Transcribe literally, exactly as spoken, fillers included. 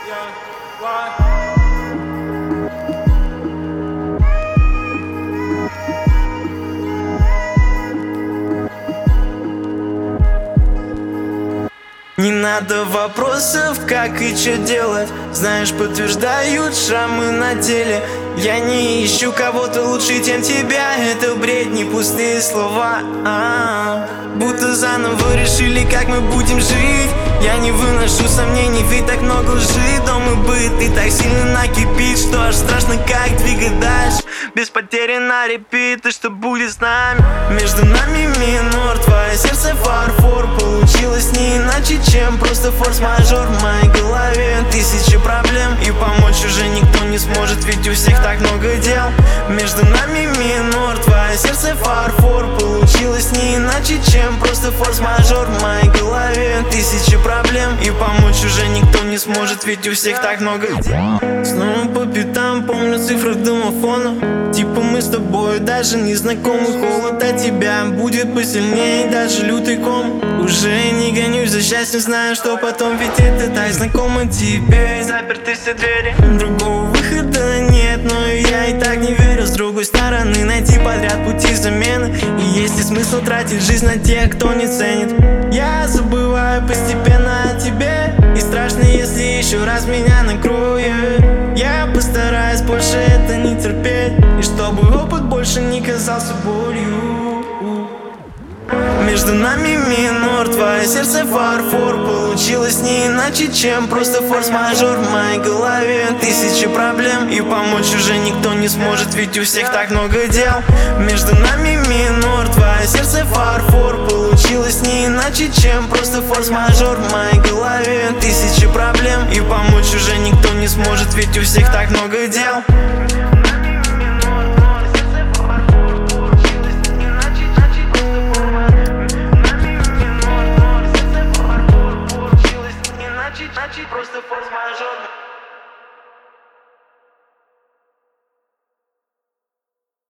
Не надо вопросов, как и что делать. Знаешь, подтверждают шрамы на теле. Я не ищу кого-то лучше, чем тебя. Это бред, не пустые слова, а -а -а. Будто заново решили, как мы будем жить. Я не выношу сомнений, ведь так много лжи. Дом и быт, и так сильно накипит, что аж страшно, как двигать дальше. Без потери на репит, и что будет с нами? Между нами минор, твое сердце фарфор. Получилось не иначе, чем просто форс-мажор. В моей голове тысячи проблем, и помочь уже никто не сможет, ведь у всех так много дел. Между нами минор, твое сердце фарфор. Получилось не иначе, чем просто форс-мажор. В моей голове тысячи проблем, и помочь уже никто не сможет, ведь у всех так много дел. Снова по пятам, помню цифры домофона. Типа мы с тобой даже не знакомы. Холод от тебя будет посильнее, даже лютый ком. Уже не гонюсь за счастьем, знаю, что потом, ведь это так знакомо тебе. Заперты все двери, другого выхода нет, но я и так не верю. С другой стороны, найти подряд пути замены. И есть ли смысл тратить жизнь на тех, кто не ценит? Я забываю постепенно о тебе, и страшно, если еще раз меня накроет. Я постараюсь больше это не терпеть, и чтобы опыт больше не казался болью. Между нами минор, твое сердце фарфор. Получилось не иначе, чем просто форс-мажор. В моей голове тысячи проблем, и помочь уже никто не сможет, ведь у всех так много дел. Между нами минор, твое сердце фарфор. Получилось не иначе, чем просто форс-мажор. В моей голове тысячи проблем, и помочь уже никто не сможет, ведь у всех так много дел. Просто форс-мажор.